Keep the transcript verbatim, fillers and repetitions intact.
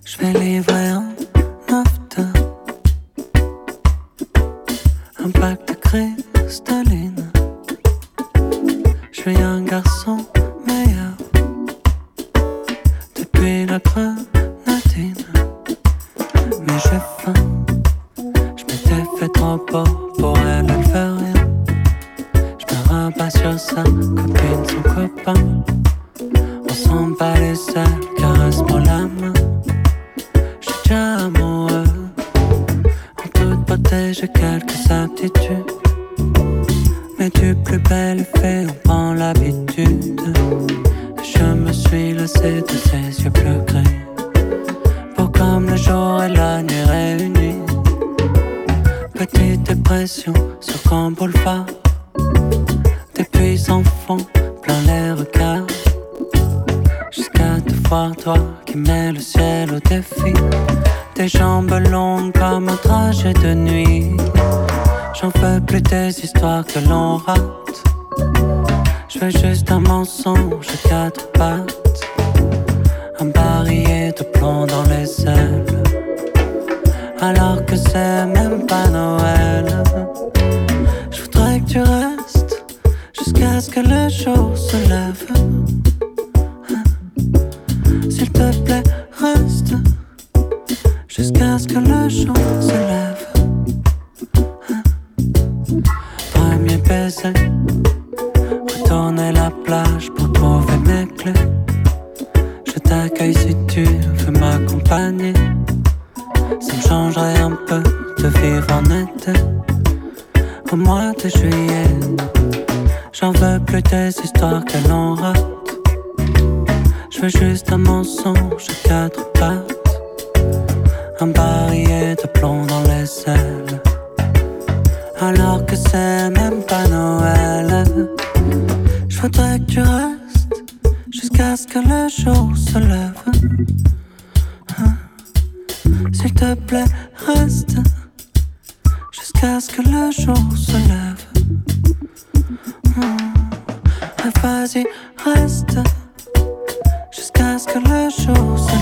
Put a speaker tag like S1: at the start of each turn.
S1: Je vais livrer en nafta un pack de cristalline. Je suis un garçon meilleur depuis la grenadine. Mais j'ai faim, je m'étais fait trop beau pour elle, elle fait rien. Je me rabats sur sa copine, son copain. On s'en bat les ailes, caresse-moi la main. J'suis déjà amoureux. En toute beauté, j'ai quelques aptitudes. Mais du plus bel effet, on prend l'habitude. Je me suis lassé de ses yeux bleu gris, beau comme le jour et la nuit réunis. Petite dépression sur Grand Boulevard. Des puissants fonds plein les regards. Jusqu'à te voir toi qui mets le ciel au défi. Tes jambes longues comme un trajet de nuit. J'en veux plus des histoires que l'on rate. Je veux juste un mensonge à quatre pattes, un barillet de plomb dans les ailes, alors que c'est même pas Noël. Je voudrais que tu restes jusqu'à ce que le jour se lève. S'il te plaît, reste jusqu'à ce que le jour se lève. Premier baiser, retourner la plage pour trouver mes clés. Je t'accueille si tu veux m'accompagner. Ça me changerait un peu de vivre en été, au mois de juillet. J'en veux plus des histoires que l'on rate. Je veux juste un mensonge à quatre pattes, un barillet de plomb dans les ailes, alors que c'est même pas Noël. Je voudrais que tu restes jusqu'à ce que le jour se lève. S'il te plaît, reste jusqu'à ce que le jour se lève. Ah, vas-y, reste jusqu'à ce que le jour se lève.